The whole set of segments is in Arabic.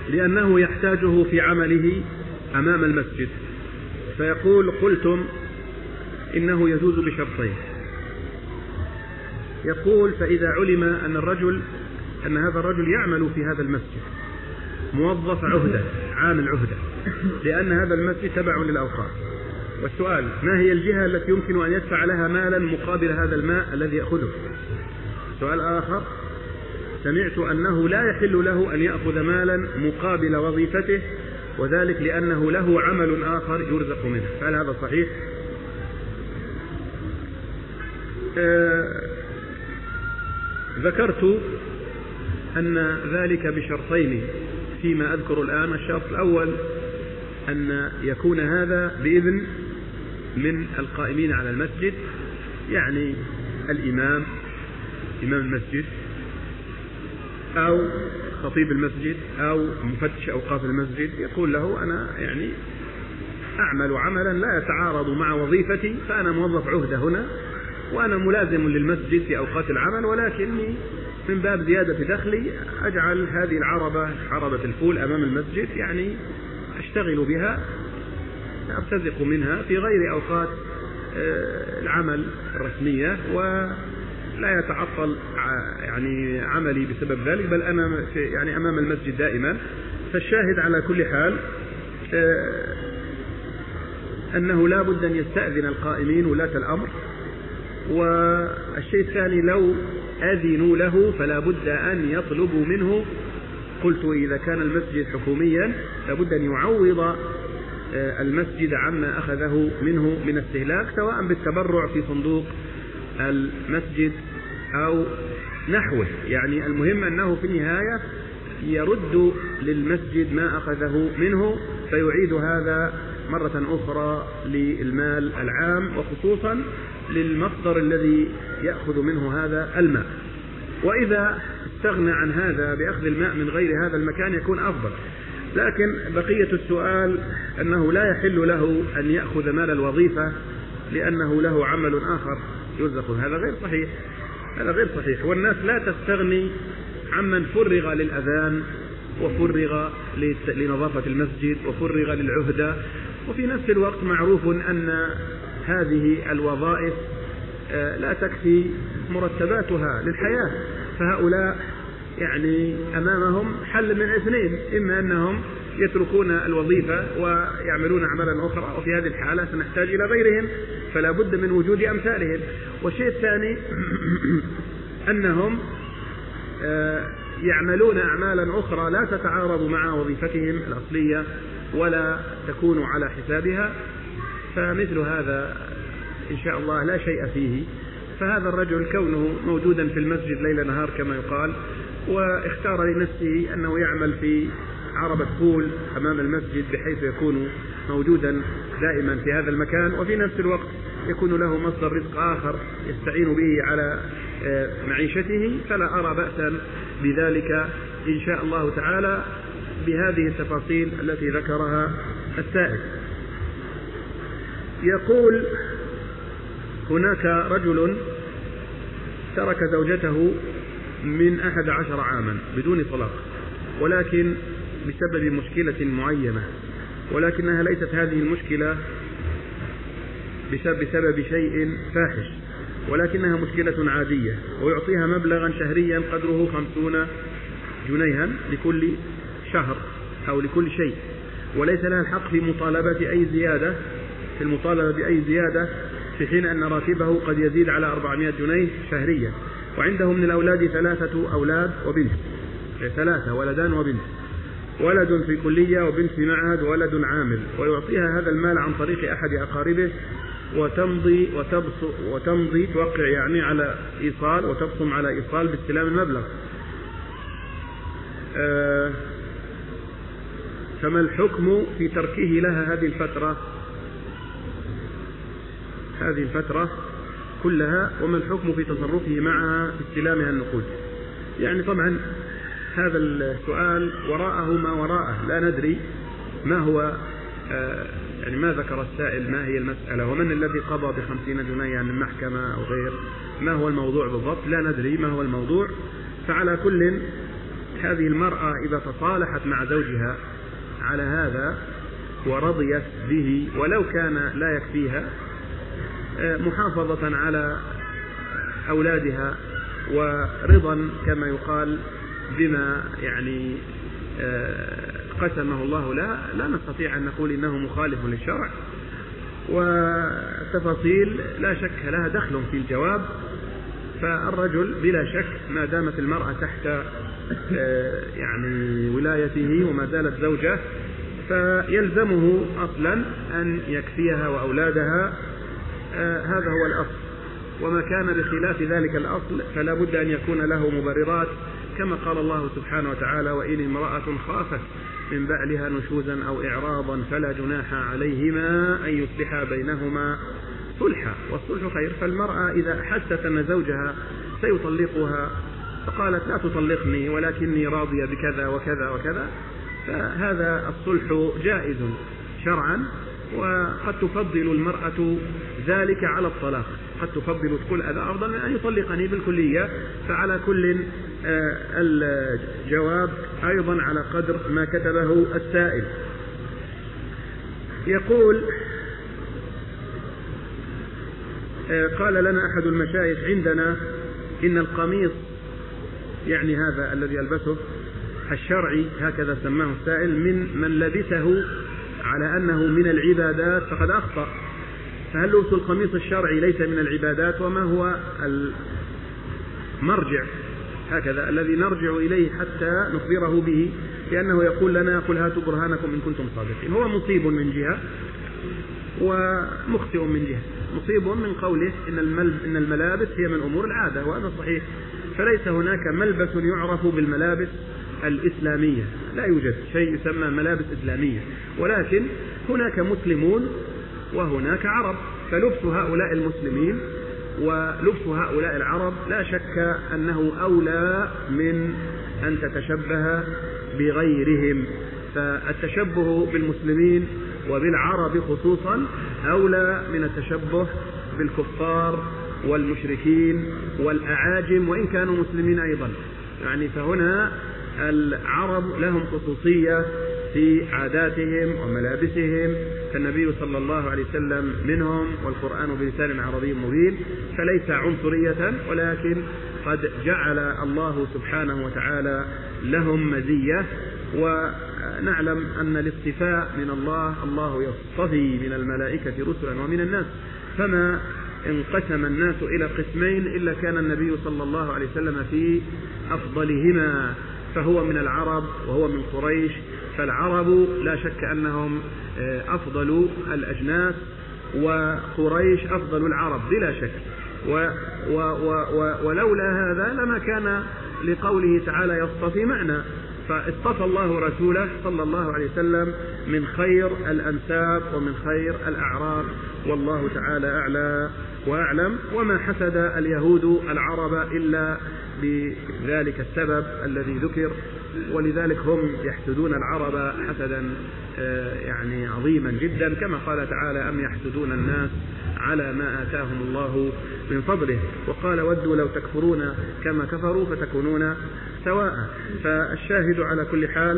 لأنه يحتاجه في عمله أمام المسجد. فيقول: قلتم إنه يجوز بشرطين. يقول: فإذا علم أن هذا الرجل يعمل في هذا المسجد، موظف عهدة، عامل عهدة، لأن هذا المسجد تبع للأوقاف. والسؤال: ما هي الجهة التي يمكن أن يدفع لها مالا مقابل هذا الماء الذي يأخذه؟ سؤال آخر: سمعت أنه لا يحل له أن يأخذ مالا مقابل وظيفته، وذلك لأنه له عمل آخر يرزق منه، فهل هذا صحيح؟ ذكرت أن ذلك بشرطين فيما أذكر الآن. الشرط الأول أن يكون هذا بإذن من القائمين على المسجد، يعني الإمام، إمام المسجد، أو خطيب المسجد، أو مفتش أوقاف المسجد، يقول له: أنا يعني أعمل عملا لا يتعارض مع وظيفتي، فأنا موظف عهدة هنا، وأنا ملازم للمسجد في أوقات العمل، ولكني من باب زيادة دخلي أجعل هذه عربة الفول أمام المسجد، يعني أشتغل بها، أرتزق منها في غير أوقات العمل الرسمية، ولا يتعطل يعني عملي بسبب ذلك، بل أنا يعني أمام المسجد دائما. فالشاهد على كل حال أنه لا بد أن يستأذن القائمين ولاة الأمر. والشيء الثاني: لو أذنوا له فلا بد أن يطلبوا منه. قلت: إذا كان المسجد حكوميا لابد أن يعوض المسجد عما أخذه منه من استهلاك، سواء بالتبرع في صندوق المسجد أو نحوه. يعني المهم أنه في النهاية يرد للمسجد ما أخذه منه، فيعيد هذا مرة أخرى للمال العام، وخصوصا للمصدر الذي يأخذ منه هذا الماء. وإذا استغنى عن هذا بأخذ الماء من غير هذا المكان يكون أفضل. لكن بقية السؤال أنه لا يحل له أن يأخذ مال الوظيفة لأنه له عمل آخر يرزق، هذا غير صحيح، هذا غير صحيح. والناس لا تستغني عمن فرغ للأذان، وفرغ لنظافة المسجد، وفرغ للعهدة، وفي نفس الوقت معروف أن هذه الوظائف لا تكفي مرتباتها للحياة، فهؤلاء يعني أمامهم حل من اثنين: إما أنهم يتركون الوظيفة ويعملون عملا أخرى، وفي هذه الحالة سنحتاج إلى غيرهم، فلا بد من وجود أمثالهم. والشيء الثاني أنهم يعملون أعمالا أخرى لا تتعارض مع وظيفتهم الأصلية ولا تكون على حسابها، فمثل هذا إن شاء الله لا شيء فيه. فهذا الرجل كونه موجودا في المسجد ليل نهار كما يقال، واختار لنفسه أنه يعمل في عربة فول أمام المسجد بحيث يكون موجودا دائما في هذا المكان، وفي نفس الوقت يكون له مصدر رزق آخر يستعين به على معيشته، فلا أرى بأسا بذلك إن شاء الله تعالى بهذه التفاصيل التي ذكرها السائل. يقول: هناك رجل ترك زوجته من 11 عاما بدون طلاق، ولكن بسبب مشكلة معينة، ولكنها ليست هذه المشكلة بسبب شيء فاحش، ولكنها مشكلة عادية، ويعطيها مبلغا شهريا قدره 50 جنيها لكل شهر أو لكل شيء، وليس لها الحق في مطالبة أي زيادة، في المطالبة بأي زيادة، في حين أن راتبه قد يزيد على 400 جنيه شهريا. وعنده من الأولاد 3 أولاد وبنت، 3 ولدان وبنت، ولد في كلية وبنت في معهد وولد عامل، ويعطيها هذا المال عن طريق أحد أقاربه، وتمضي توقع يعني على إيصال، وتبصم على إيصال باستلام المبلغ. فما الحكم في تركه لها هذه الفترة كلها، وما الحكم في تصرفه معها باستلامها النقود؟ يعني طبعا هذا السؤال وراءه ما وراءه، لا ندري ما هو يعني ما ذكر السائل، ما هي المسألة، ومن الذي قضى ب50 جنيه عن المحكمة أو غير، ما هو الموضوع بالضبط، لا ندري ما هو الموضوع. فعلى كل هذه المرأة إذا تصالحت مع زوجها على هذا ورضيت به ولو كان لا يكفيها، محافظة على أولادها ورضا كما يقال بما يعني قسمه الله لها، لا نستطيع أن نقول إنه مخالف للشرع. وتفاصيل لا شك لها دخل في الجواب. فالرجل بلا شك ما دامت المرأة تحت يعني ولايته وما زالت زوجة فيلزمه أصلا أن يكفيها وأولادها، هذا هو الأصل. وما كان بخلاف ذلك الأصل فلا بد أن يكون له مبررات، كما قال الله سبحانه وتعالى: وإن امرأة خافت من بعلها نشوزا أو إعراضا فلا جناح عليهما أن يصلحا بينهما صلحا، والصلح خير. فالمرأة إذا حست أن زوجها سيطلقها فقالت: لا تطلقني ولكني راضية بكذا وكذا وكذا، فهذا الصلح جائز شرعا. وقد تفضل المرأة ذلك على الطلاق، قد تفضل تقول هذا أفضل من أن يطلقني بالكلية. فعلى كل الجواب أيضا على قدر ما كتبه السائل. يقول: قال لنا أحد المشايخ عندنا إن القميص، يعني هذا الذي يلبسه الشرعي هكذا سماه السائل، من لبسه على أنه من العبادات فقد أخطأ. فهل لبس القميص الشرعي ليس من العبادات؟ وما هو المرجع هكذا الذي نرجع إليه حتى نخبره به؟ لأنه يقول لنا: قل هاتوا برهانكم إن كنتم صادقين. هو مصيب من جهة ومخطئ من جهة. مصيب من قوله إن الملابس هي من أمور العادة، وهذا صحيح. فليس هناك ملبس يعرف بالملابس الإسلامية، لا يوجد شيء يسمى ملابس إسلامية، ولكن هناك مسلمون وهناك عرب. فلبس هؤلاء المسلمين ولبس هؤلاء العرب لا شك أنه أولى من أن تتشبه بغيرهم. فالتشبه بالمسلمين وبالعرب خصوصا أولى من التشبه بالكفار والمشركين والأعاجم وإن كانوا مسلمين أيضا. يعني فهنا العرب لهم خصوصية في عاداتهم وملابسهم، فالنبي صلى الله عليه وسلم منهم والقرآن بلسان عربي مبين، فليس عنصرية، ولكن قد جعل الله سبحانه وتعالى لهم مزية. ونعلم أن الاصطفاء من الله يصطفي من الملائكة رسلا ومن الناس، فما انقسم الناس إلى قسمين إلا كان النبي صلى الله عليه وسلم في أفضلهما، فهو من العرب وهو من قريش. فالعرب لا شك أنهم أفضل الأجناس، وقريش أفضل العرب بلا شك. ولولا هذا لما كان لقوله تعالى يصطفي معنى. فاصطفى الله رسوله صلى الله عليه وسلم من خير الأنساب ومن خير الأعراب، والله تعالى أعلى وأعلم. وما حسد اليهود العرب إلا بذلك السبب الذي ذكر، ولذلك هم يحسدون العرب حسدا يعني عظيما جدا، كما قال تعالى: أم يحسدون الناس على ما آتاهم الله من فضله. وقال: ودوا لو تكفرون كما كفروا فتكونون سواء. فالشاهد على كل حال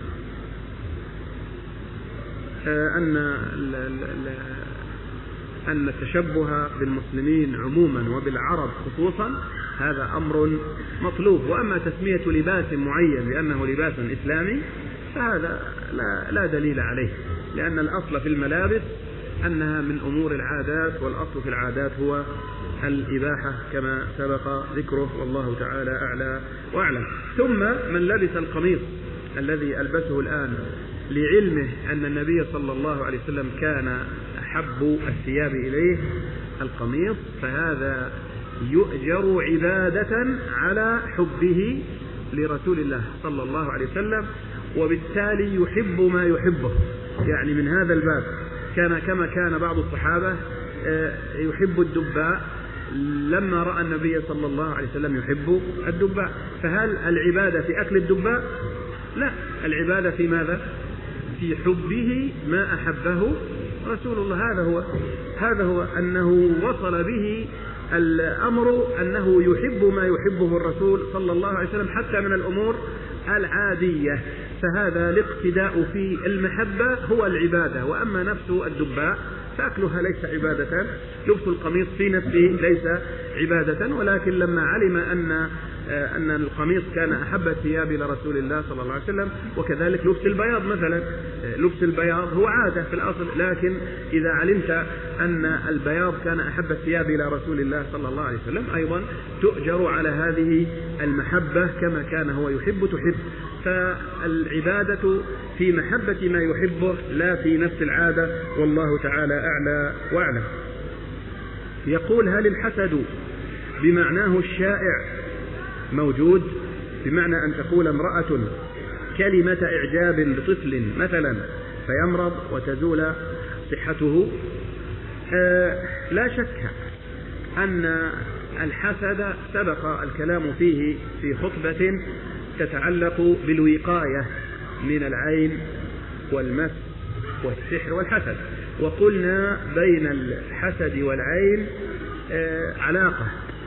أن التشبه بالمسلمين عموما وبالعرب خصوصا هذا أمر مطلوب. وأما تسمية لباس معين بأنه لباس إسلامي فهذا لا دليل عليه، لأن الأصل في الملابس أنها من أمور العادات، والأصل في العادات هو الإباحة كما سبق ذكره، والله تعالى أعلى وأعلم. ثم من لبس القميص الذي ألبسه الآن لعلمه أن النبي صلى الله عليه وسلم كان أحب الثياب إليه القميص، فهذا يؤجر عبادة على حبه لرسول الله صلى الله عليه وسلم، وبالتالي يحب ما يحبه. يعني من هذا الباب كما كان بعض الصحابة يحب الدباء لما رأى النبي صلى الله عليه وسلم يحب الدباء. فهل العبادة في أكل الدباء؟ لا، العبادة في ماذا؟ في حبه ما أحبه رسول الله. هذا هو أنه وصل به الأمر أنه يحب ما يحبه الرسول صلى الله عليه وسلم، حتى من الأمور العادية، فهذا الاقتداء في المحبة هو العبادة. وأما نفس الدباء فأكلها ليس عبادة، لبس القميص في نفسه ليس عبادة، ولكن لما علم أن القميص كان أحب الثياب إلى رسول الله صلى الله عليه وسلم، وكذلك لبس البياض مثلا، لبس البياض هو عادة في الأصل، لكن إذا علمت أن البياض كان أحب الثياب إلى رسول الله صلى الله عليه وسلم أيضا تؤجر على هذه المحبة كما كان هو يحب تحب. فالعبادة في محبة ما يحبه لا في نفس العادة، والله تعالى أعلى وأعلم. يقول: هل الحسد بمعناه الشائع موجود؟ بمعنى أن تقول امرأة كلمة إعجاب بطفل مثلا فيمرض وتزول صحته. لا شك أن الحسد سبق الكلام فيه في خطبة تتعلق بالوقاية من العين والمس والسحر والحسد، وقلنا بين الحسد والعين علاقة،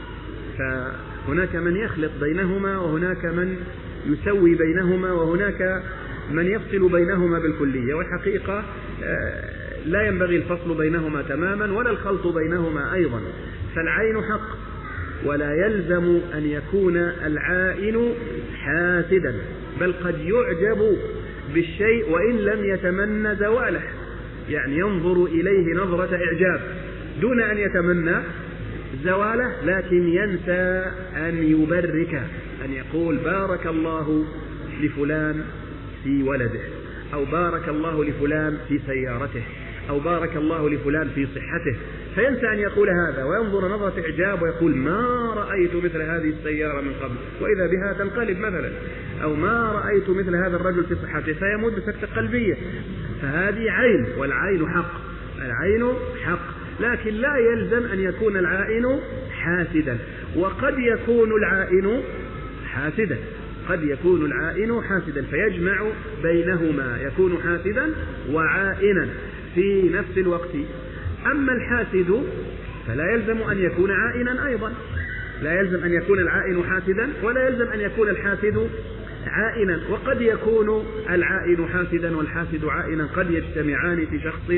فهناك من يخلط بينهما، وهناك من يسوي بينهما، وهناك من يفصل بينهما بالكلية، والحقيقة لا ينبغي الفصل بينهما تماما ولا الخلط بينهما أيضا. فالعين حق، ولا يلزم أن يكون العائن حاسدا، بل قد يعجب بالشيء وإن لم يتمنى زواله، يعني ينظر إليه نظرة إعجاب دون أن يتمنى زواله، لكن ينسى أن يبرك، أن يقول بارك الله لفلان في ولده، أو بارك الله لفلان في سيارته، أو بارك الله لفلان في صحته، فينسى أن يقول هذا وينظر نظرة إعجاب ويقول ما رأيت مثل هذه السيارة من قبل، وإذا بها تنقلب مثلا، أو ما رأيت مثل هذا الرجل في صحته، فيموت بسكتة قلبية. فهذه عين، والعين حق، العين حق، لكن لا يلزم أن يكون العائن حاسدا، وقد يكون العائن حاسدا، قد يكون العائن حاسدا، فيجمع بينهما، يكون حاسدا وعائنا في نفس الوقت. أما الحاسد فلا يلزم أن يكون عائنا أيضا، لا يلزم أن يكون العائن حاسدا، ولا يلزم أن يكون الحاسد عائنا، وقد يكون العائن حاسدا والحاسد عائنا، قد يجتمعان في شخص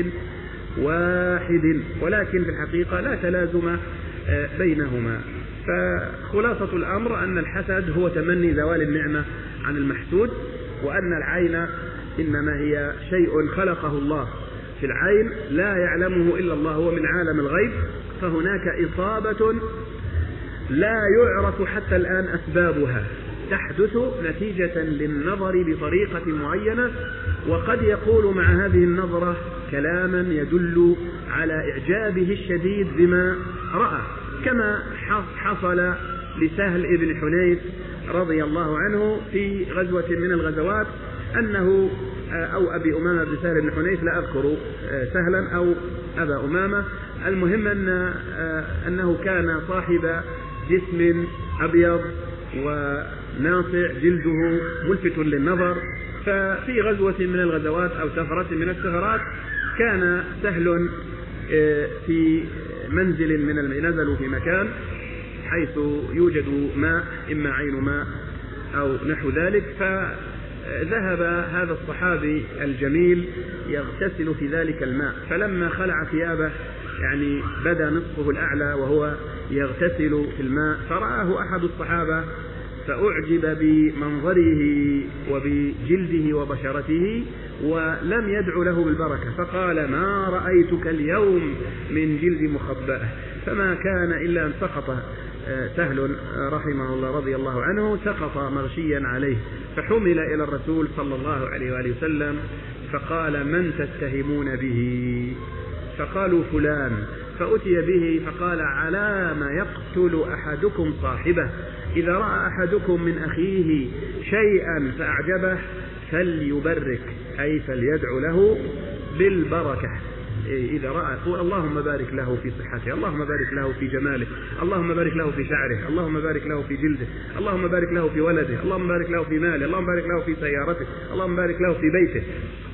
واحد، ولكن في الحقيقة لا تلازم بينهما. فخلاصة الأمر أن الحسد هو تمني زوال النعمة عن المحسود، وأن العين إنما هي شيء خلقه الله في العين لا يعلمه إلا الله، هو من عالم الغيب، فهناك إصابة لا يعرف حتى الآن أسبابها، تحدث نتيجة للنظر بطريقة معينة، وقد يقول مع هذه النظرة كلاما يدل على إعجابه الشديد بما رأى، كما حصل لسهل ابن حنيف رضي الله عنه في غزوة من الغزوات، أنه أو أبي أمامة بن سهل بن حنيف، لا أذكر سهلا أو أبا أمامة، المهم أنه كان صاحب جسم أبيض وناصع جلده ملفت للنظر. ففي غزوة من الغزوات أو سفرة من السفرات كان سهل في منزل نزلوا في مكان حيث يوجد ماء، إما عين ماء أو نحو ذلك، فذهب هذا الصحابي الجميل يغتسل في ذلك الماء، فلما خلع ثيابه يعني بدا نصفه الأعلى وهو يغتسل في الماء، فرآه أحد الصحابة فأعجب بمنظره وبجلده وبشرته ولم يدع له بالبركة، فقال ما رأيتك اليوم من جلد مخبأة، فما كان إلا أن سقط سهل رحمه الله رضي الله عنه، سقط مغشيا عليه، فحمل إلى الرسول صلى الله عليه وآله وسلم، فقال من تتهمون به؟ فقالوا فلان، فأتي به فقال على ما يقتل أحدكم صاحبه، إذا رأى أحدكم من أخيه شيئا فأعجبه فليبرك، أي فليدعو له بالبركة، إذا رأى قول اللهم بارك له في صحته، اللهم بارك له في جماله، اللهم بارك له في شعره، اللهم بارك له في جلده، اللهم بارك له في ولده، اللهم بارك له في ماله، اللهم بارك له في سيارته، اللهم بارك له في بيته.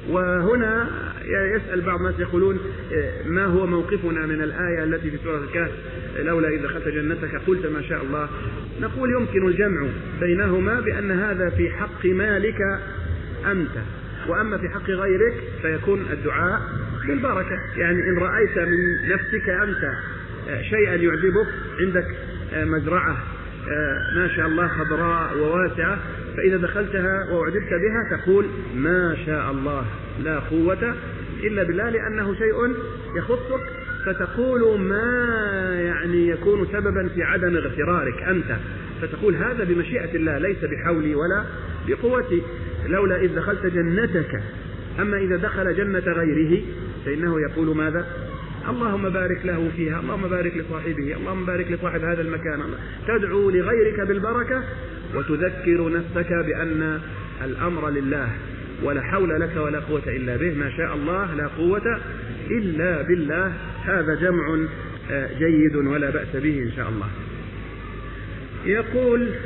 وهنا يسأل بعض الناس يقولون ما هو موقفنا من الآية التي في سورة الكهف لولا إذا دخلت جنتك قلت ما شاء الله. نقول يمكن الجمع بينهما بأن هذا في حق مالك أنت، وأما في حق غيرك فيكون الدعاء بالبركة. يعني إن رأيت من نفسك أنت شيئا يعجبك، عندك مزرعة ما شاء الله خضراء وواسعة، فإذا دخلتها وأعجبت بها تقول ما شاء الله لا قوة إلا بالله، لأنه شيء يخصك، فتقول ما يعني يكون سببا في عدم اغترارك أنت، فتقول هذا بمشيئة الله ليس بحولي ولا بقوتي. لولا إذ دخلت جنتك. أما إذا دخل جنة غيره فإنه يقول ماذا؟ اللهم بارك له فيها، اللهم بارك لصاحبه، اللهم بارك لصاحب هذا المكان. تدعو لغيرك بالبركة وتذكر نفسك بأن الأمر لله ولا حول لك ولا قوة إلا به، ما شاء الله لا قوة إلا بالله. هذا جمع جيد ولا بأس به إن شاء الله. يقول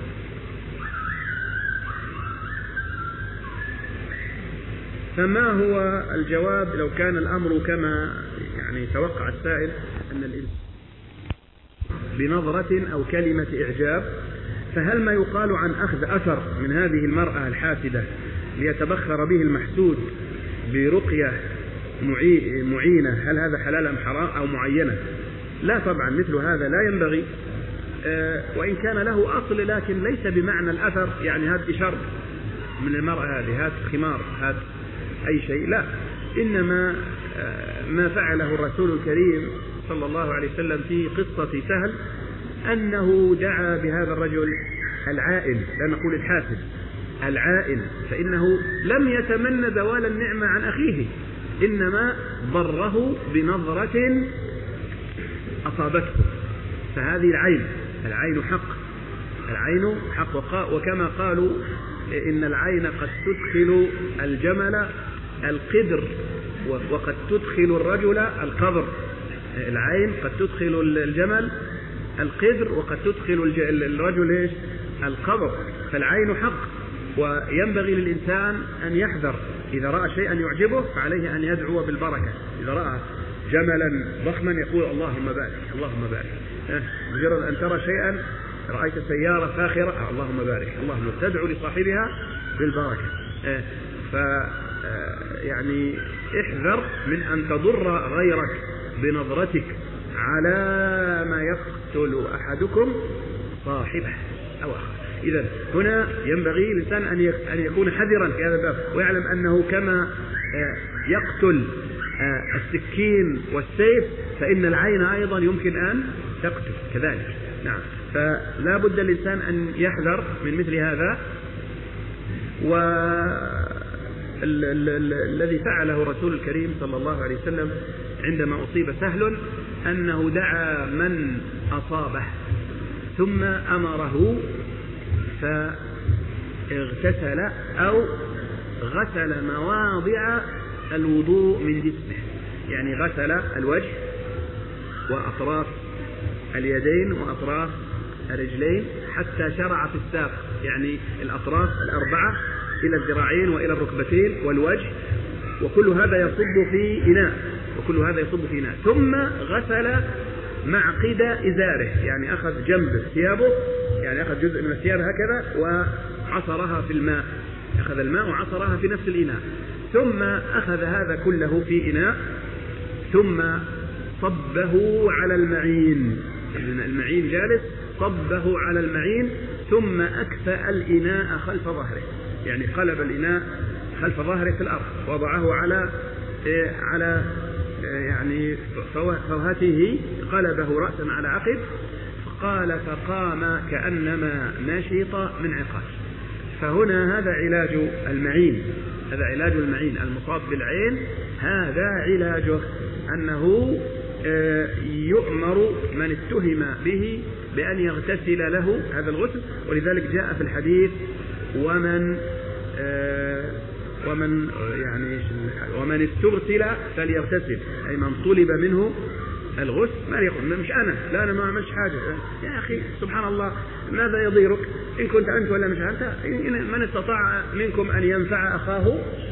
فما هو الجواب لو كان الأمر كما يعني توقع السائل أن الإنسان بنظرة أو كلمة إعجاب، فهل ما يقال عن أخذ أثر من هذه المرأة الحاسدة ليتبخر به المحسود برقية معينة هل هذا حلال أم حرام أو معينة؟ لا طبعا، مثل هذا لا ينبغي، وإن كان له أصل لكن ليس بمعنى الأثر، يعني هذا إشارة من المرأة هذه، هذا خمار، هذا أي شيء، لا. إنما ما فعله الرسول الكريم صلى الله عليه وسلم في قصة سهل أنه دعا بهذا الرجل العائل، لا نقول الحاسد، العائل، فإنه لم يتمنى زوال النعمة عن أخيه، إنما ضره بنظرة أصابته. فهذه العين حق، العين حق، وكما قالوا إن العين قد تدخل الجمل القدر وقد تدخل الرجل القذر. العين قد تدخل الجمل القدر وقد تدخل الرجل القذر. فالعين حق، وينبغي للإنسان أن يحذر إذا رأى شيئا يعجبه فعليه أن يدعو بالبركة. إذا رأى جملا ضخما يقول اللهم بارك، اللهم بارك. مجرد أن ترى شيئا، رأيت سيارة فاخرة، اللهم بارك، اللهم تدعو لصاحبها بالبركة. يعني احذر من أن تضر غيرك بنظرتك على ما يقتل أحدكم صاحبه أو أخاه. إذن هنا ينبغي للإنسان أن يكون حذرا في هذا الباب، ويعلم أنه كما يقتل السكين والسيف فإن العين أيضا يمكن أن تقتل كذلك. نعم، فلا بد للإنسان أن يحذر من مثل هذا. والذي فعله الرسول الكريم صلى الله عليه وسلم عندما أصيب سهل أنه دعا من أصابه ثم أمره فاغتسل أو غسل مواضع الوضوء من جسمه، يعني غسل الوجه وأطراف اليدين وأطراف الرجلين حتى شرع في الساق، يعني الأطراف الأربعة إلى الذراعين وإلى الركبتين والوجه، وكل هذا يصب في إناء، ثم غسل معقد إزاره، يعني أخذ جنب ثيابه، يعني أخذ جزء من الثياب هكذا وعصرها في الماء، أخذ الماء وعصرها في نفس الإناء، ثم أخذ هذا كله في إناء ثم صبه على المعين جالس، صبه على المعين ثم أكفأ الإناء خلف ظهره، يعني قلب الإناء خلف ظهره في الأرض، وضعه على يعني فوهته، قلبه رأسا على عقب، قال فقام كأنما نشط من عقال. فهنا هذا علاج المعين المصاب بالعين، هذا علاجه أنه يؤمر من اتهم به بأن يغتسل له هذا الغسل. ولذلك جاء في الحديث ومن استغسل فليغتسل، أي من طلب منه الغسل ما يقول مش أنا ما عملش حاجة. يا أخي سبحان الله، ماذا يضيرك إن كنت أنت ولا مش أنت؟ من استطاع منكم أن ينفع أخاه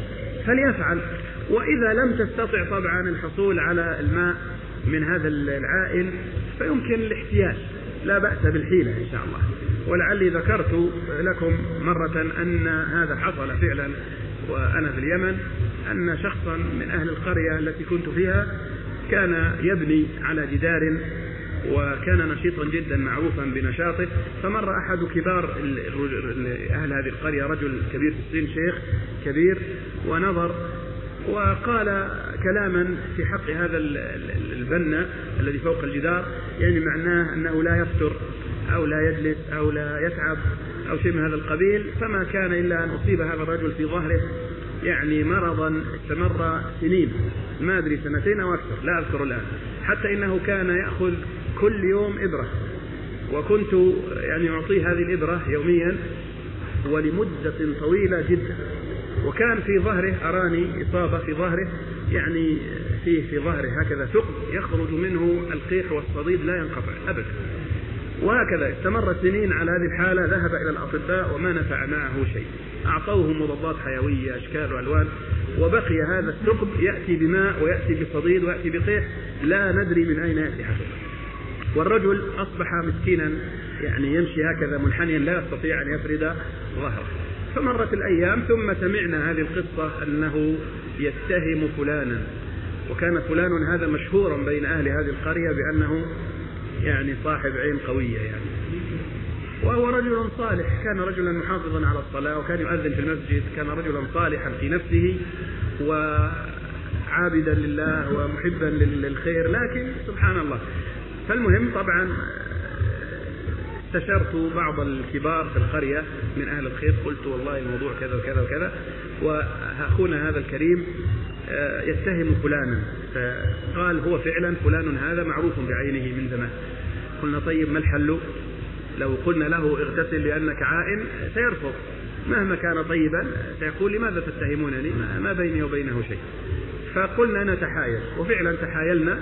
فليفعل. وإذا لم تستطع طبعا الحصول على الماء من هذا العائل فيمكن الاحتياج، لا بأس بالحيلة إن شاء الله. ولعلي ذكرت لكم مرة أن هذا حصل فعلا وأنا في اليمن، أن شخصا من أهل القرية التي كنت فيها كان يبني على جدار، وكان نشيطا جدا معروفا بنشاطه. فمر أحد كبار أهل هذه القرية، رجل كبير في السن، شيخ كبير، ونظر وقال كلاما في حق هذا البنا الذي فوق الجدار، يعني معناه أنه لا يفتر أو لا يجلس أو لا يتعب أو شيء من هذا القبيل. فما كان إلا أن أصيب هذا الرجل في ظهره يعني مرضا استمر سنين، ما أدري 2 أو أكثر، لا أذكر الآن، حتى إنه كان يأخذ كل يوم إبرة، وكنت يعني أعطيه هذه الإبرة يوميا ولمدة طويلة جدا. وكان في ظهره، أراني إصابة في ظهره، يعني في ظهره هكذا ثقب يخرج منه القيح والصديد لا ينقطع أبدا. وهكذا استمر سنين على هذه الحالة، ذهب إلى الأطباء وما نفع معه شيء، أعطوه مضادات حيوية أشكال وألوان، وبقي هذا الثقب يأتي بماء ويأتي بصديد ويأتي بقيح، لا ندري من أين يأتي حسب. والرجل أصبح مسكينا، يعني يمشي هكذا منحنيا لا يستطيع أن يفرد ظهره. فمرت الأيام ثم سمعنا هذه القصة أنه يتهم فلانا، وكان فلان هذا مشهورا بين أهل هذه القرية بأنه يعني صاحب عين قوية يعني. وهو رجل صالح، كان رجلا محافظا على الصلاة وكان يؤذن في المسجد، كان رجلا صالحا في نفسه وعابدا لله ومحبا للخير، لكن سبحان الله. فالمهم طبعا استشرت بعض الكبار في القرية من أهل الخير، قلت والله الموضوع كذا وكذا وكذا، وأخونا هذا الكريم يتهم فلانا. فقال هو فعلا فلان هذا معروف بعينه من زمان. قلنا طيب ما الحل؟ لو قلنا له اغتسل لأنك عائن سيرفض، مهما كان طيبا سيقول لماذا تتهمونني، ما بيني وبينه شيء. فقلنا نتحايل، وفعلا تحايلنا.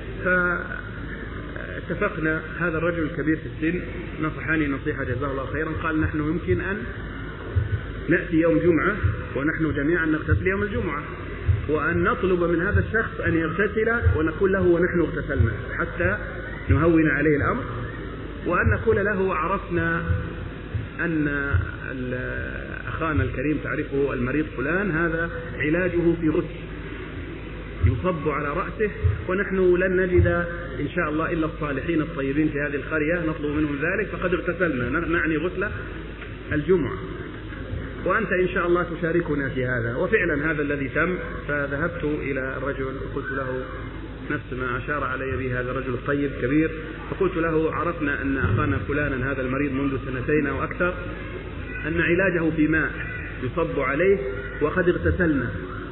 فاتفقنا، هذا الرجل الكبير في السن نصحني نصيحة جزاه الله خيرا، قال نحن يمكن أن نأتي يوم جمعة ونحن جميعا نغتسل يوم الجمعة، وأن نطلب من هذا الشخص أن يغتسل ونقول له ونحن اغتسلنا حتى نهون عليه الأمر، وأن نقول له عرفنا أن أخانا الكريم تعرفه المريض فلان هذا علاجه في غسل يصب على رأسه، ونحن لن نجد إن شاء الله إلا الصالحين الطيبين في هذه القرية نطلب منهم ذلك، فقد اغتسلنا نعني غسل الجمعة، وأنت إن شاء الله تشاركنا في هذا. وفعلا هذا الذي تم. فذهبت إلى الرجل وقلت له نفس ما أشار علي به هذا الرجل الطيب كبير، فقلت له عرفنا أن أخانا فلانا هذا المريض منذ 2 أو أكثر، أن علاجه في ماء يصب عليه، وقد اغتسلنا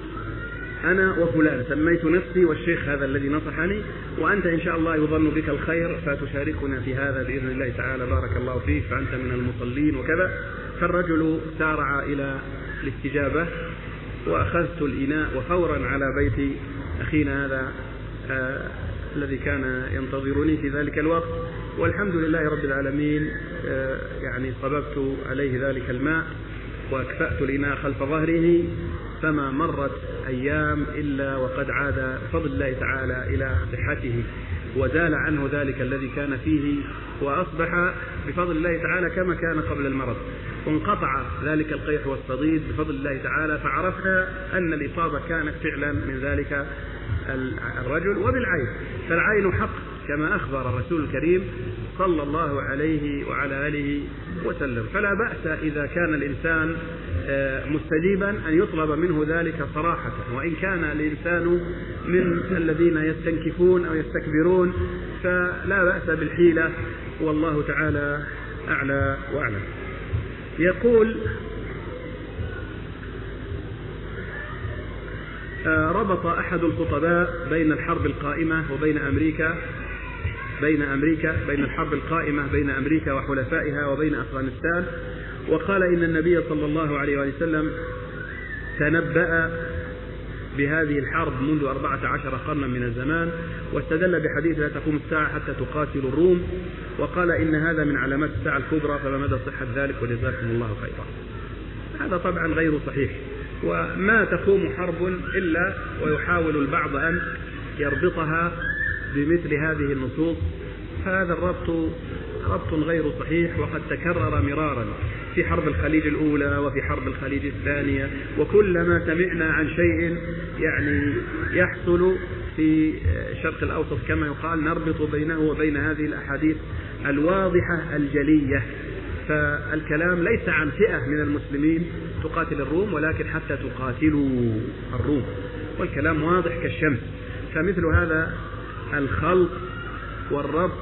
أنا وفلان، سميت نفسي والشيخ هذا الذي نصحني، وأنت إن شاء الله يظن بك الخير فتشاركنا في هذا بإذن الله تعالى، بارك الله فيك، فأنت من المصلين وكذا. فالرجل سارع إلى الاستجابة، وأخذت الإناء وفورا على بيت أخينا هذا الذي كان ينتظرني في ذلك الوقت، والحمد لله رب العالمين يعني صببت عليه ذلك الماء وأكفأت الإناء خلف ظهره، فما مرت أيام إلا وقد عاد بفضل الله تعالى إلى صحته، وزال عنه ذلك الذي كان فيه، وأصبح بفضل الله تعالى كما كان قبل المرض، وانقطع ذلك القيح والصديد بفضل الله تعالى. فعرفنا أن الإصابة كانت فعلا من ذلك الرجل وبالعين، فالعين حق كما أخبر الرسول الكريم صلى الله عليه وعلى آله وسلم. فلا بأس إذا كان الإنسان مستجيبا أن يطلب منه ذلك صراحة، وإن كان الإنسان من الذين يستنكفون أو يستكبرون فلا بأس بالحيلة، والله تعالى أعلى وأعلم. يقول ربط أحد الخطباء بين الحرب القائمة وبين أمريكا، بين الحرب القائمة بين أمريكا وحلفائها وبين أفغانستان، وقال إن النبي صلى الله عليه وسلم تنبأ بهذه الحرب منذ 14 قرنا من الزمان، واستدل بحديث لا تقوم الساعة حتى تقاتل الروم، وقال إن هذا من علامات الساعة الكبرى، فما مدى صحة ذلك وجزاكم الله خيرا. هذا طبعا غير صحيح، وما تقوم حرب إلا ويحاول البعض أن يربطها بمثل هذه النصوص، فهذا ربط غير صحيح، وقد تكرر مرارا في حرب الخليج الأولى وفي حرب الخليج الثانية. وكلما سمعنا عن شيء يعني يحصل في الشرق الأوسط كما يقال نربط بينه وبين هذه الأحاديث الواضحة الجلية. فالكلام ليس عن فئة من المسلمين تقاتل الروم، ولكن حتى تقاتلوا الروم، والكلام واضح كالشمس. فمثل هذا الخلط والربط،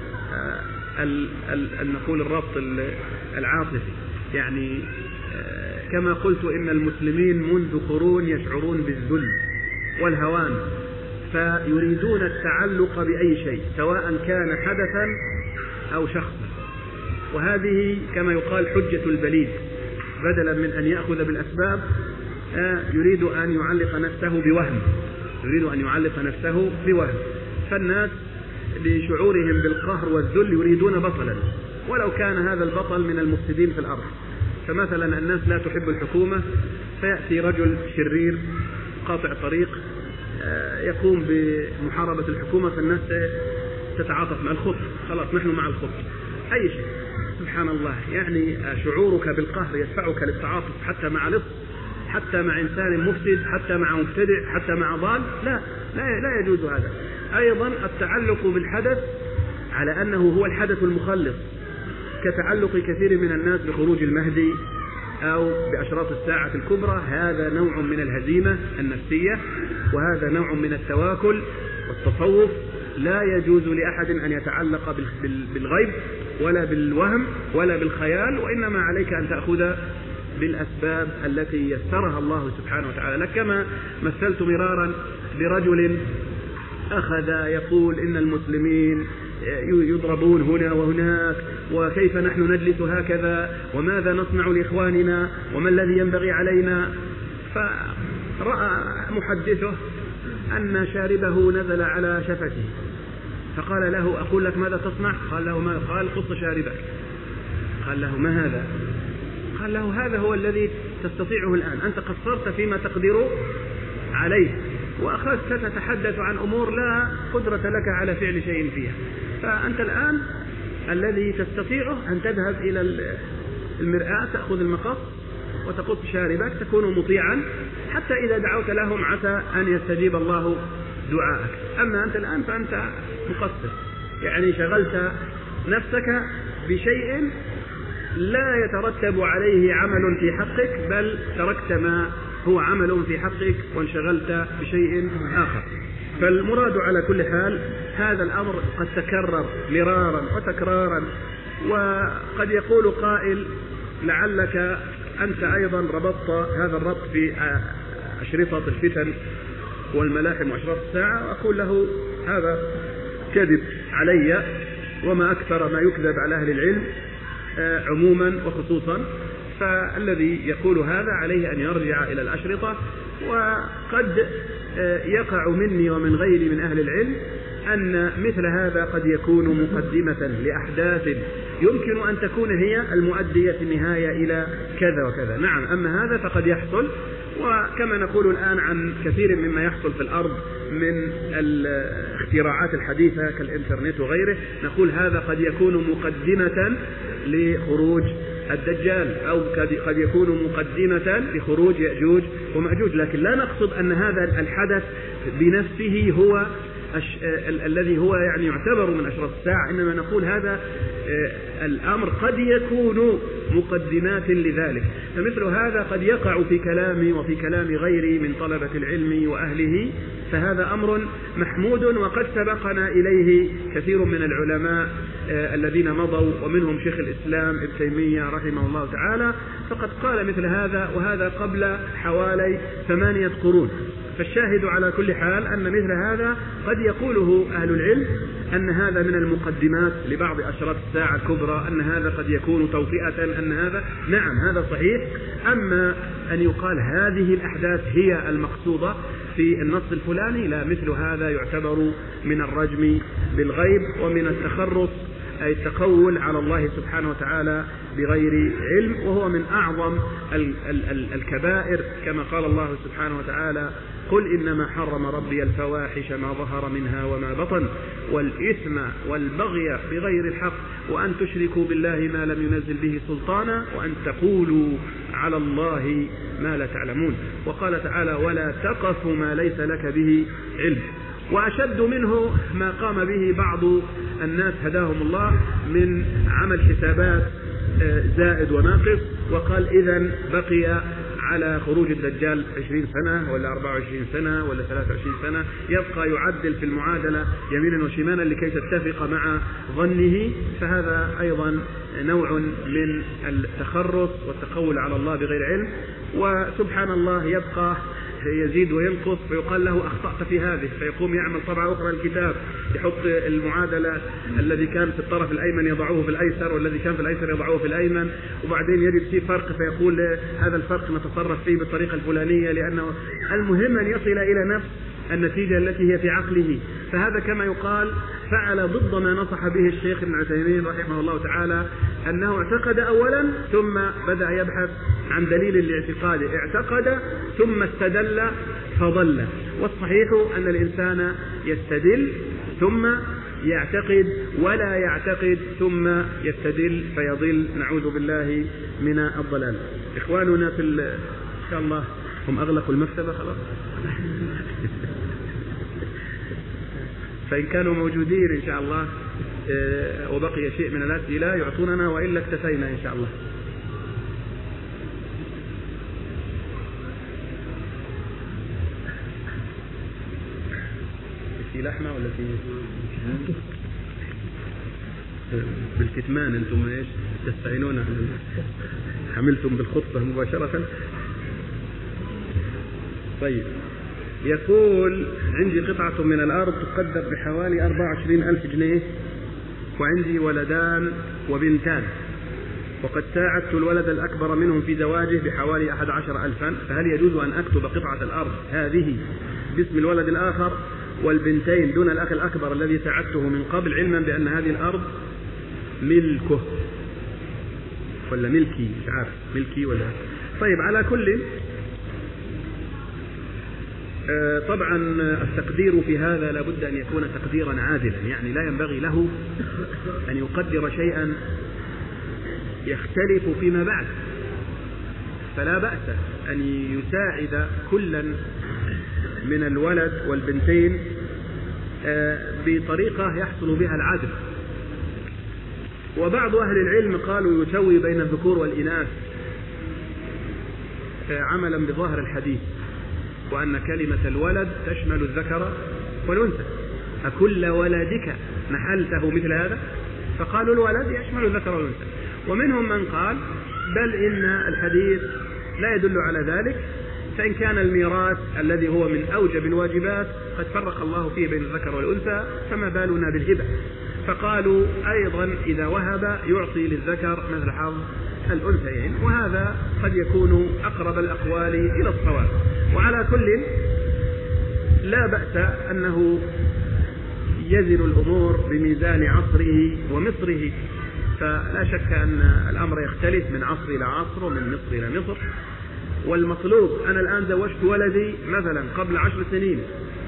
نقول الربط العاطفي، يعني كما قلت إن المسلمين منذ قرون يشعرون بالذل والهوان، فيريدون التعلق بأي شيء سواء كان حدثا أو شخصا، وهذه كما يقال حجة البليد، بدلا من أن يأخذ بالأسباب يريد أن يعلق نفسه بوهم. فالناس لشعورهم بالقهر والذل يريدون بطلا، ولو كان هذا البطل من المفسدين في الأرض. فمثلا الناس لا تحب الحكومة، فيأتي رجل شرير قاطع طريق يقوم بمحاربة الحكومة، فالناس تتعاطف مع الخط، خلاص نحن مع الخط، أي شيء. سبحان الله، يعني شعورك بالقهر يدفعك للتعاطف حتى مع لص، حتى مع إنسان مفسد، حتى مع مبتدع، حتى مع ضال. لا يجوز هذا. أيضا التعلق بالحدث على أنه هو الحدث المخلص، كتعلق كثير من الناس بخروج المهدي أو بأشراط الساعة الكبرى، هذا نوع من الهزيمة النفسية، وهذا نوع من التواكل والتصوف. لا يجوز لأحد أن يتعلق بالغيب ولا بالوهم ولا بالخيال، وإنما عليك أن تأخذ بالأسباب التي يسرها الله سبحانه وتعالى لك. كما مثلت مرارا برجل أخذ يقول إن المسلمين يضربون هنا وهناك، وكيف نحن نجلس هكذا، وماذا نصنع لإخواننا، وما الذي ينبغي علينا. فرأى محدثه أن شاربه نزل على شفته، فقال له أقول لك ماذا تصنع؟ قال له ما؟ قال قص شاربك. قال له ما هذا؟ قال له هذا هو الذي تستطيعه الآن، أنت قصرت فيما تقدر عليه، وأخذت تتحدث عن أمور لا قدرة لك على فعل شيء فيها. فأنت الآن الذي تستطيعه أن تذهب إلى المرآة، تأخذ المقص وتقص شاربك، تكون مطيعا حتى إذا دعوت لهم عسى أن يستجيب الله دعاءك. أما أنت الآن فأنت مقصر، يعني شغلت نفسك بشيء لا يترتب عليه عمل في حقك، بل تركت ما هو عمل في حقك وانشغلت بشيء آخر. فالمراد على كل حال هذا الأمر قد تكرر مرارا وتكرارا، وقد يقول قائل لعلك أنت أيضا ربطت هذا الربط في أشرطة الفتن والملاحم وأشراط الساعة. أقول له هذا كذب علي، وما أكثر ما يكذب على أهل العلم عموما وخصوصا. فالذي يقول هذا عليه أن يرجع إلى الأشرطة. وقد يقع مني ومن غيري من أهل العلم أن مثل هذا قد يكون مقدمة لأحداث يمكن أن تكون هي المؤدية في النهاية إلى كذا وكذا. نعم، أما هذا فقد يحصل، وكما نقول الآن عن كثير مما يحصل في الأرض من الاختراعات الحديثة كالإنترنت وغيره، نقول هذا قد يكون مقدمة لخروج الدجال، أو قد يكون مقدمة لخروج يأجوج ومأجوج. لكن لا نقصد أن هذا الحدث بنفسه هو الذي هو يعني يعتبر من أشراط الساعة، إنما نقول هذا الأمر قد يكون مقدمات لذلك. فمثل هذا قد يقع في كلامي وفي كلام غيري من طلبة العلم وأهله، فهذا أمر محمود، وقد سبقنا إليه كثير من العلماء الذين مضوا، ومنهم شيخ الإسلام ابن تيمية رحمه الله تعالى، فقد قال مثل هذا، وهذا قبل حوالي 8 قرون. فالشاهد على كل حال أن مثل هذا قد يقوله أهل العلم، أن هذا من المقدمات لبعض أشراط الساعة الكبرى، أن هذا قد يكون توطئة، أن هذا نعم هذا صحيح. أما أن يقال هذه الأحداث هي المقصودة في النص الفلاني، لا، مثل هذا يعتبر من الرجم بالغيب ومن التخرص أي التقول على الله سبحانه وتعالى بغير علم، وهو من أعظم الكبائر، كما قال الله سبحانه وتعالى: قل إنما حرم ربي الفواحش ما ظهر منها وما بطن والإثم والبغي بغير الحق وأن تشركوا بالله ما لم ينزل به سلطانا وأن تقولوا على الله ما لا تعلمون. وقال تعالى: ولا تقف ما ليس لك به علم. وأشد منه ما قام به بعض الناس هداهم الله من عمل حسابات زائد وناقص، وقال إذن بقي على خروج الدجال 20 سنة ولا 24 سنة ولا 23 سنة، يبقى يعدل في المعادلة يمينا وشمالا لكي تتفق مع ظنه. فهذا أيضا نوع من التخرص والتقول على الله بغير علم. وسبحان الله يبقى يزيد وينقص، فيقال له أخطأت في هذه، فيقوم يعمل طبعة أخرى الكتاب، يحط المعادلة الذي كان في الطرف الأيمن يضعه في الأيسر، والذي كان في الأيسر يضعه في الأيمن، وبعدين يجد فيه فرق فيقول هذا الفرق نتصرف فيه بالطريقة الفلانية، لأنه المهم أن يصل إلى نفس النتيجة التي هي في عقله. فهذا كما يقال فعل ضد ما نصح به الشيخ ابن عثيمين رحمه الله تعالى، أنه اعتقد أولا ثم بدأ يبحث عن دليل الاعتقاد، اعتقد ثم استدل فضل. والصحيح أن الإنسان يستدل ثم يعتقد، ولا يعتقد ثم يستدل فيضل، نعوذ بالله من الضلال. إخواننا في إن شاء الله هم أغلقوا المكتبة خلاص فإن كانوا موجودين إن شاء الله وبقي شيء من الأسئلة يعطوننا، وإلا اكتفينا إن شاء الله. في لحمة ولا في بالكتمان؟ أنتم إيش تستعينون؟ حملتم بالخطبة مباشرة. طيب، يقول: عندي قطعة من الأرض تقدر بحوالي 24,000 جنيه، وعندي ولدان وبنتان، وقد ساعدت الولد الأكبر منهم في زواجه بحوالي 11,000، فهل يجوز أن أكتب قطعة الأرض هذه باسم الولد الآخر والبنتين دون الأخ الأكبر الذي ساعدته من قبل، علما بأن هذه الأرض ملكه ولا ملكي؟ مش عارف ملكي ولا. طيب، على كل طبعا التقدير في هذا لابد أن يكون تقديرا عادلا، يعني لا ينبغي له أن يقدر شيئا يختلف فيما بعد. فلا بأس أن يساعد كلا من الولد والبنتين بطريقة يحصل بها العدل. وبعض أهل العلم قالوا يسوي بين الذكور والإناث عملا بظاهر الحديث، وأن كلمة الولد تشمل الذكر والأنثى. أكل ولدك نحلته مثل هذا؟ فقالوا الولد يشمل الذكر والأنثى. ومنهم من قال بل إن الحديث لا يدل على ذلك، فإن كان الميراث الذي هو من أوجب الواجبات قد فرق الله فيه بين الذكر والأنثى، فما بالنا بالهبة؟ فقالوا أيضا إذا وهب يعطي للذكر مثل حظ الأنثيين، وهذا قد يكون أقرب الأقوال إلى الصواب. وعلى كل لا بأس أنه يزن الأمور بميزان عصره ومصره، فلا شك أن الأمر يختلف من عصر إلى عصر ومن مصر إلى مصر. والمطلوب، أنا الآن زوجت ولدي مثلا قبل 10 سنين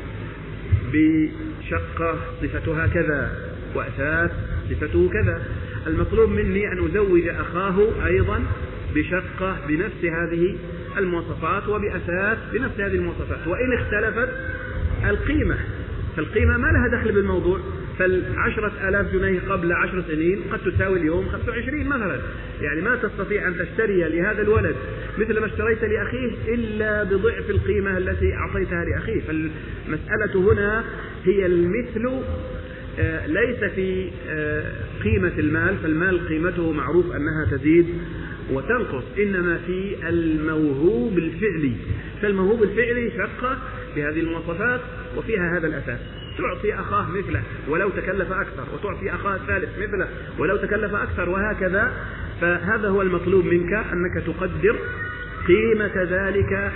بشقة صفتها كذا وأثاث صفته كذا، المطلوب مني أن أزوج أخاه أيضا بشقة بنفس هذه المواصفات وبأثاث بنفس هذه المواصفات، وإن اختلفت القيمة، فالقيمة ما لها دخل بالموضوع. فال10,000 جنيه قبل 10 سنين قد تساوي اليوم 25 مثلا، يعني ما تستطيع أن تشتري لهذا الولد مثل ما اشتريت لأخيه إلا بضعف القيمة التي أعطيتها لأخيه. فالمسألة هنا هي المثل، ليس في قيمة المال، فالمال قيمته معروف أنها تزيد وتنقص، إنما في الموهوب الفعلي. فالموهوب الفعلي شقة بهذه المواصفات وفيها هذا الأساس، تعطي أخاه مثله ولو تكلف أكثر، وتعطي أخاه الثالث مثله ولو تكلف أكثر، وهكذا. فهذا هو المطلوب منك، أنك تقدر قيمة ذلك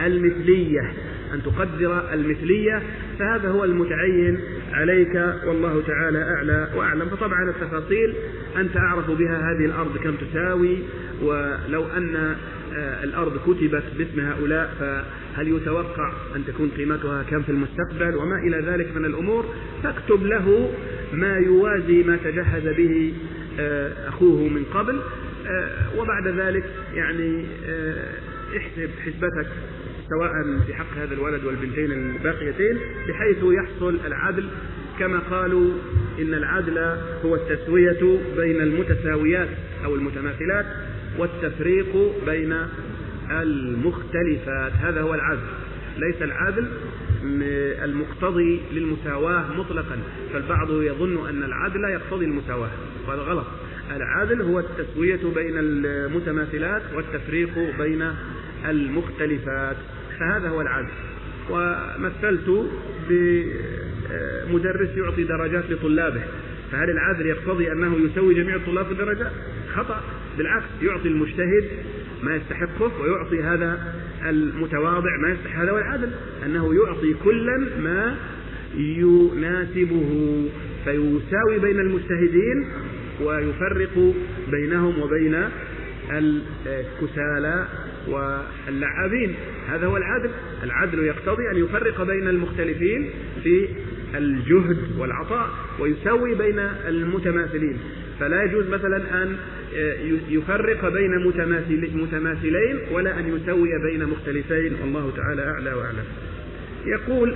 المثلية، أن تقدر المثلية، فهذا هو المتعين عليك والله تعالى أعلى وأعلم. فطبعا التفاصيل أنت أعرف بها هذه الأرض كم تساوي، ولو أن الأرض كتبت باسم هؤلاء فهل يتوقع أن تكون قيمتها كم في المستقبل وما إلى ذلك من الأمور، فاكتب له ما يوازي ما تجهز به أخوه من قبل، وبعد ذلك يعني احسب حسبتك سواء في حق هذا الولد والبنتين الباقيتين بحيث يحصل العدل، كما قالوا إن العدل هو التسوية بين المتساويات أو المتماثلات والتفريق بين المختلفات، هذا هو العدل. ليس العدل المقتضي للمساواة مطلقا، فالبعض يظن أن العدل يقتضي المساواة، وهذا غلط. العدل هو التسوية بين المتماثلات والتفريق بين المختلفات، فهذا هو العدل. ومثلت بمدرس يعطي درجات لطلابه، فهل العدل يقتضي أنه يسوي جميع الطلاب في الدرجات؟ خطأ، بالعكس، يعطي المجتهد ما يستحقه ويعطي هذا المتواضع ما يستحق. هذا هو العدل، أنه يعطي كلا ما يناسبه، فيساوي بين المجتهدين ويفرق بينهم وبين الكسالى واللعابين، هذا هو العدل. العدل يقتضي أن يفرق بين المختلفين في الجهد والعطاء ويساوي بين المتماثلين، فلا يجوز مثلا أن يفرق بين متماثلين ولا أن يسوي بين مختلفين، والله تعالى أعلى وأعلم. يقول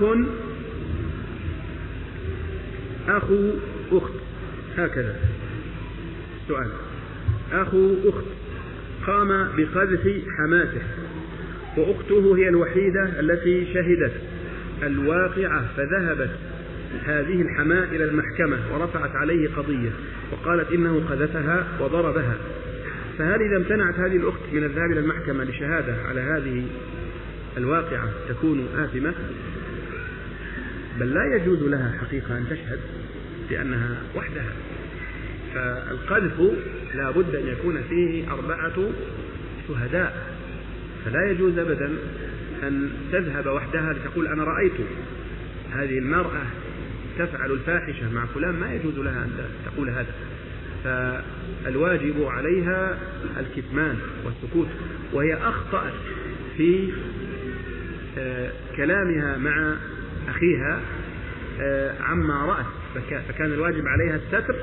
أخو أخت، هكذا سؤال: أخو أخت قام بقذف حماته وأخته هي الوحيدة التي شهدت الواقعة، فذهبت هذه الحماة إلى المحكمة ورفعت عليه قضية وقالت إنه قذفها وضربها، فهل إذا امتنعت هذه الأخت من الذهاب إلى المحكمة لشهادة على هذه الواقعة تكون آثمة؟ بل لا يجوز لها حقيقة أن تشهد لأنها وحدها، فالقذف لا بد أن يكون فيه 4 شهداء، فلا يجوز أبدا أن تذهب وحدها لتقول أنا رأيت هذه المرأة تفعل الفاحشة مع فلان، ما يجوز لها أن تقول هذا، فالواجب عليها الكتمان والسكوت. وهي أخطأت في كلامها مع أخيها عما رأت، فكان الواجب عليها الستر،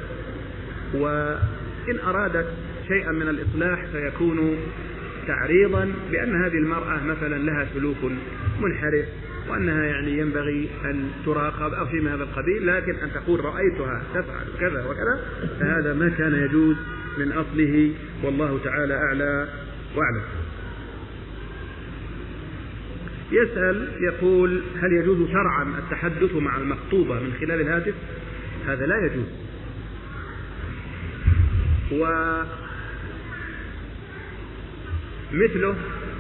وإن أرادت شيئا من الإصلاح فيكون تعريضا بأن هذه المرأة مثلا لها سلوك منحرف وأنها يعني ينبغي أن تراقب أو شيء من هذا القبيل، لكن أن تقول رأيتها تفعل كذا وكذا فهذا ما كان يجوز من أصله، والله تعالى أعلى وأعلم. يسأل يقول: هل يجوز شرعا التحدث مع المخطوبة من خلال الهاتف؟ هذا لا يجوز، ومثله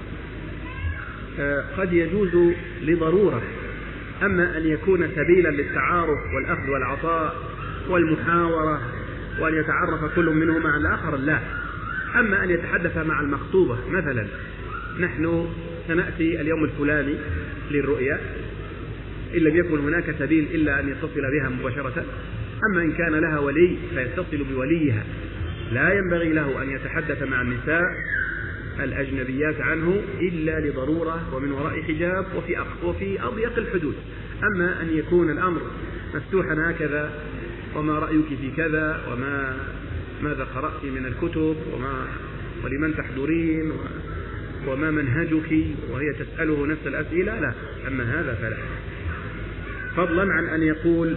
قد يجوز لضرورة، أما أن يكون سبيلا للتعارف والأخذ والعطاء والمحاورة وأن يتعرف كل منهما على الآخر لا. أما أن يتحدث مع المخطوبة مثلا: نحن سنأتي اليوم الفلاني للرؤية، إن لم يكن هناك سبيل إلا أن يتصل بها مباشرة. أما إن كان لها ولي فيتصل بوليها، لا ينبغي له أن يتحدث مع النساء الأجنبيات عنه إلا لضرورة ومن وراء حجاب وفي أضيق الحدود. أما أن يكون الأمر مفتوحا هكذا: وما رأيك في كذا، وماذا قرأت من الكتب، ولمن تحضرين، وما منهجك، وهي تسأله نفس الأسئلة، لا. أما هذا فلا، فضلا عن أن يقول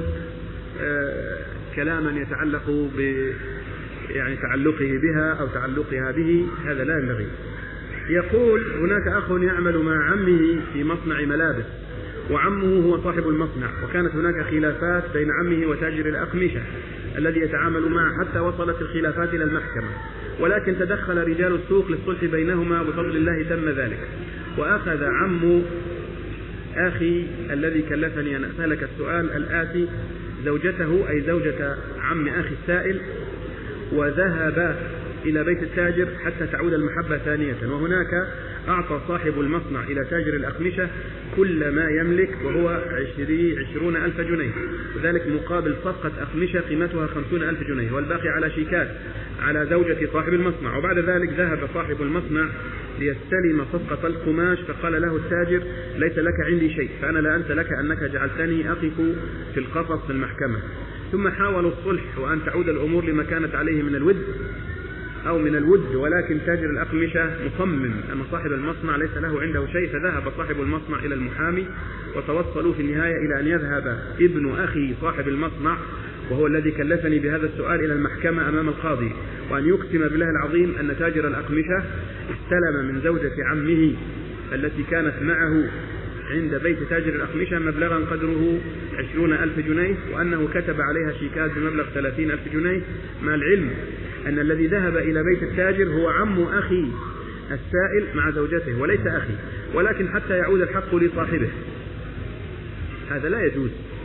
كلاما يتعلق يعني تعلقه بها أو تعلقها به، هذا لا ينبغي. يقول: هناك أخ يعمل مع عمه في مصنع ملابس، وعمه هو صاحب المصنع، وكانت هناك خلافات بين عمه وتاجر الأقمشة الذي يتعامل معه حتى وصلت الخلافات إلى المحكمة، ولكن تدخل رجال السوق للصلح بينهما وبفضل الله تم ذلك. وأخذ عم أخي الذي كلفني أن أسألك السؤال الآتي زوجته، أي زوجة عم أخي السائل، وذهب إلى بيت التاجر حتى تعود المحبة ثانية. وهناك أعطى صاحب المصنع إلى تاجر الأقمشة كل ما يملك وهو 20,000 جنيه، وذلك مقابل صفقة أقمشة قيمتها 50,000 جنيه، والباقي على شيكات على زوجة صاحب المصنع. وبعد ذلك ذهب صاحب المصنع ليستلم صفقة القماش، فقال له التاجر: ليس لك عندي شيء، فأنا لا أنسى لك أنك جعلتني أقف في القفص في المحكمة. ثم حاولوا الصلح وأن تعود الأمور لما كانت عليه من الود، ولكن تاجر الأقمشة مصمم أن صاحب المصنع ليس له عنده شيء. فذهب صاحب المصنع إلى المحامي، وتوصلوا في النهاية إلى أن يذهب ابن أخي صاحب المصنع، وهو الذي كلفني بهذا السؤال، إلى المحكمة أمام القاضي، وأن يقسم بالله العظيم أن تاجر الأقمشة استلم من زوجة عمه التي كانت معه عند بيت تاجر الأقمشة مبلغا قدره 20,000 جنيه، وأنه كتب عليها شيكات بمبلغ 30,000 جنيه، مع العلم أن الذي ذهب إلى بيت التاجر هو عم أخي السائل مع زوجته وليس أخي، ولكن حتى يعود الحق لصاحبه. هذا لا يجوز.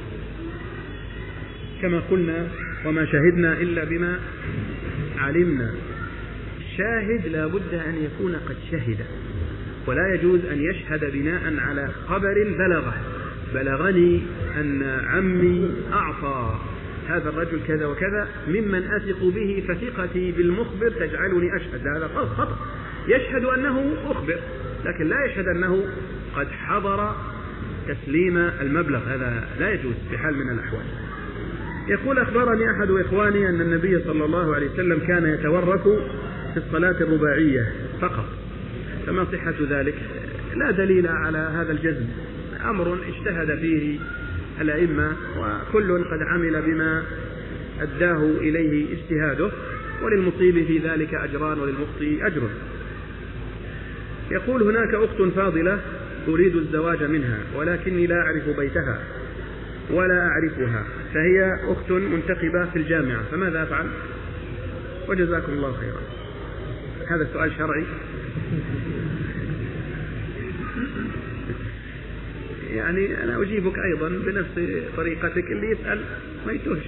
كما قلنا: وما شهدنا إلا بما علمنا. الشاهد لا بد أن يكون قد شهد، ولا يجوز أن يشهد بناء على خبر بلغني أن عمي أعطى هذا الرجل كذا وكذا ممن أثق به، فثقتي بالمخبر تجعلني أشهد. هذا خطأ. يشهد أنه أخبر، لكن لا يشهد أنه قد حضر تسليم المبلغ. هذا لا يجوز بحال من الأحوال. يقول: أخبرني أحد إخواني أن النبي صلى الله عليه وسلم كان يتورك في الصلاة الرباعية فقط، فما صحة ذلك؟ لا دليل على هذا الجزم، أمر اجتهد فيه الأئمة، وكل قد عمل بما أداه إليه اجتهاده، وللمصيب في ذلك أجران وللمخطئ أجر. يقول: هناك أخت فاضلة أريد الزواج منها، ولكني لا أعرف بيتها ولا أعرفها، فهي أخت منتقبة في الجامعة، فماذا أفعل؟ وجزاكم الله خيرا. هذا سؤال شرعي. يعني أنا أجيبك أيضا بنفس طريقتك، اللي يسأل ما يتوهش.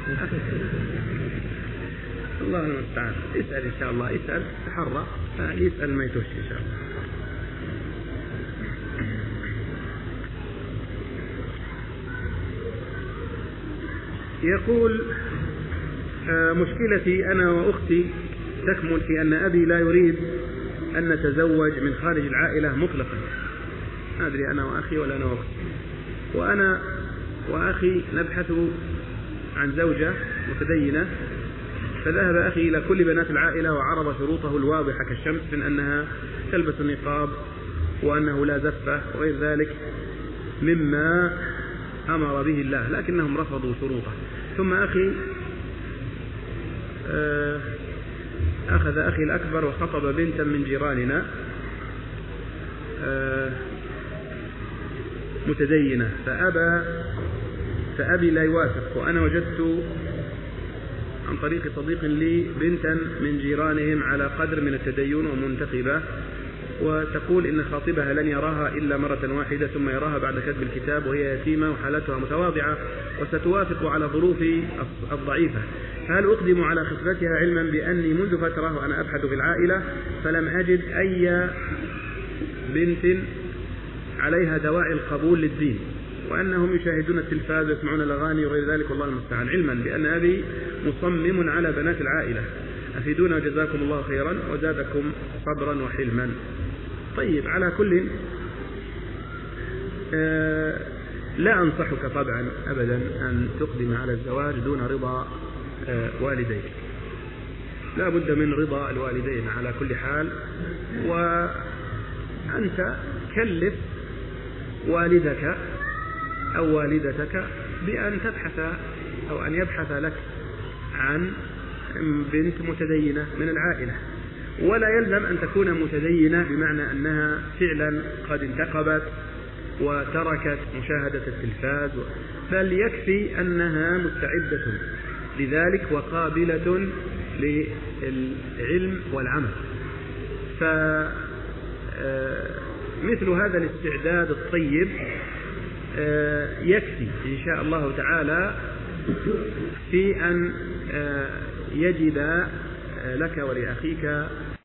الله المستعان. اسأل إن شاء الله، اسأل تحرى، يسأل ما يتوهش إن شاء الله. يقول: مشكلتي أنا وأختي تكمن في أن أبي لا يريد أن نتزوج من خارج العائلة مطلقا. ما أدري أنا وأخي ولا أنا وأختي. وأنا وأخي نبحث عن زوجة متدينة، فذهب أخي إلى كل بنات العائلة وعرض شروطه الواضحة كالشمس من أنها تلبس النقاب وأنه لا زفة وغير ذلك مما أمر به الله، لكنهم رفضوا شروطه. ثم أخذ أخي الأكبر وخطب بنتا من جيراننا متدينة، فأبي لا يوافق. وأنا وجدت عن طريق صديق لي بنتا من جيرانهم على قدر من التدين ومنتقبة، وتقول إن خاطبها لن يراها إلا مرة واحدة ثم يراها بعد كتب الكتاب، وهي يتيمة وحالتها متواضعة وستوافق على ظروفي الضعيفة، فهل أقدم على خطبتها علما بأني منذ فترة وأنا أبحث في العائلة فلم أجد أي بنت عليها دواعي القبول للدين، وأنهم يشاهدون التلفاز ويسمعون الأغاني وغير ذلك، والله المستعان، علما بأن أبي مصمم على بنات العائلة؟ أفيدونا جزاكم الله خيرا وزادكم صبرا وحلما. طيب، على كل لا أنصحك طبعا أبدا أن تقدم على الزواج دون رضا والديك، لا بد من رضا الوالدين على كل حال. وأنت كلف والدك أو والدتك بأن تبحث أو أن يبحث لك عن بنت متدينة من العائلة، ولا يلزم أن تكون متدينة بمعنى أنها فعلا قد انتقبت وتركت مشاهدة التلفاز، بل يكفي أنها مستعدة لذلك وقابلة للعلم والعمل. فمثل هذا الاستعداد الطيب يكفي إن شاء الله تعالى في أن يجد لك ولأخيك